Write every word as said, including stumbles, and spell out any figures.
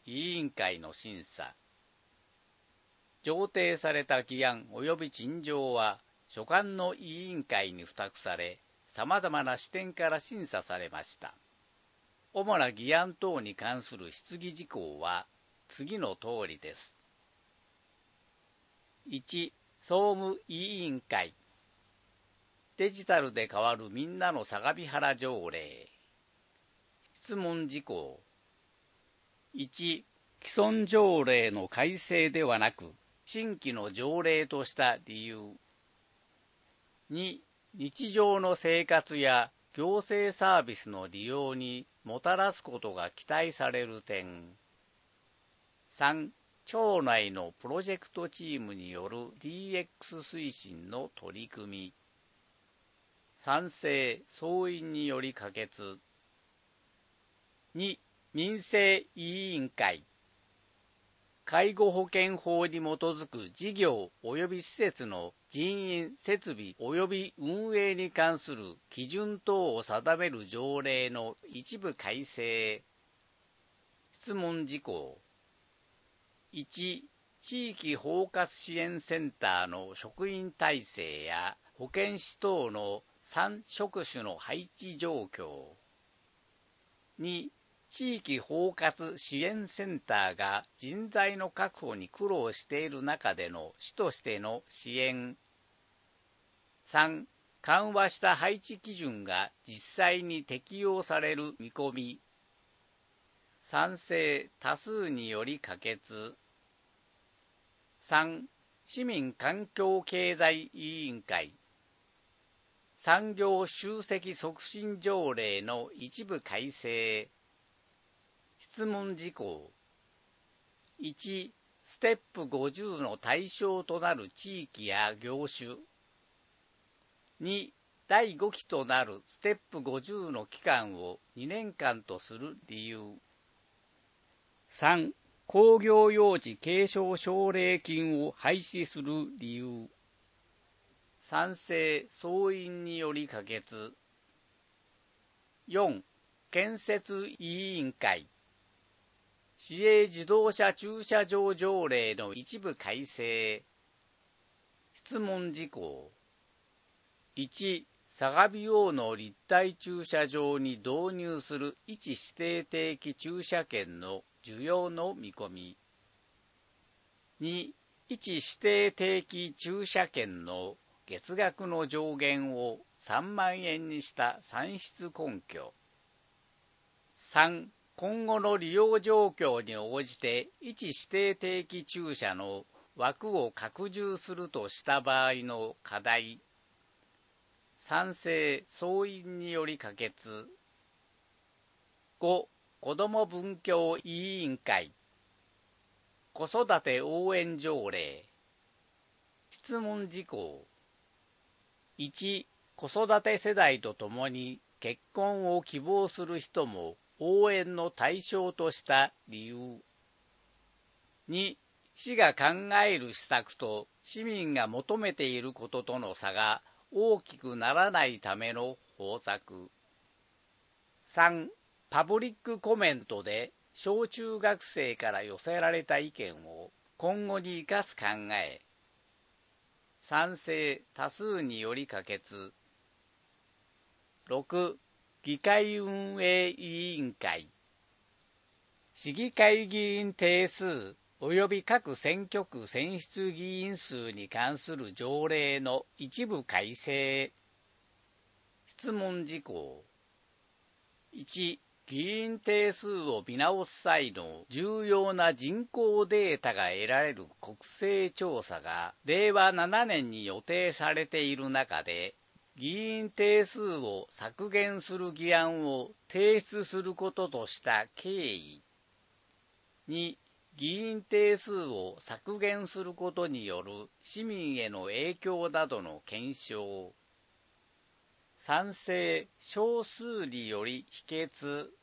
委員会の審査。上呈された議案及び陳情は、所管の委員会に付託され、様々な視点から審査されました。主な議案等に関する質疑事項は、次の通りです。いち. 総務委員会。デジタルで変わるみんなの相模原条例。質問事項。いち. 既存条例の改正ではなく、新規の条例とした理由。に. 日常の生活や行政サービスの利用にもたらすことが期待される点。さん. 庁内のプロジェクトチームによる ディーエックス 推進の取り組み。賛成、総員により可決。に. 民生委員会。介護保険法に基づく事業及び施設の人員、設備及び運営に関する基準等を定める条例の一部改正。質問事項。いち. 地域包括支援センターの職員体制や保健師等のさん職種の配置状況。に. 地域包括支援センターが人材の確保に苦労している中での主としての支援。さん. 緩和した配置基準が実際に適用される見込み。賛成多数により可決。さん. 市民環境経済委員会。産業集積促進条例の一部改正。質問事項。いち. ステップごじゅうの対象となる地域や業種。に. だいごきとなるステップごじゅうの期間をにねんかんとする理由。さん. 工業用地継承奨励金を廃止する理由。賛成、総員により可決。よん. 建設委員会。市営自動車駐車場条例の一部改正。質問事項。いち. 相模大野立体駐車場に導入する一指定定期駐車券の需要の見込み。に. 一指定定期駐車券の月額の上限をさんまんえんにした算出根拠。さん. 今後の利用状況に応じて一指定定期駐車の枠を拡充するとした場合の課題。賛成、総員により可決。ご. 子ども文教委員会。子育て応援条例。質問事項。いち. 子育て世代とともに結婚を希望する人も応援の対象とした理由。に. 市が考える施策と市民が求めていることとの差が大きくならないための方策。さん. パブリックコメントで小中学生から寄せられた意見を今後に生かす考え。賛成多数により可決。ろく. 議会運営委員会。市議会議員定数及び各選挙区選出議員数に関する条例の一部改正。質問事項。いち. 議員定数を見直す際の重要な人口データが得られる国勢調査がれいわななねんに予定されている中で、議員定数を削減する議案を提出することとした経緯。に. 議員定数を削減することによる市民への影響などの検証。賛成少数により否決。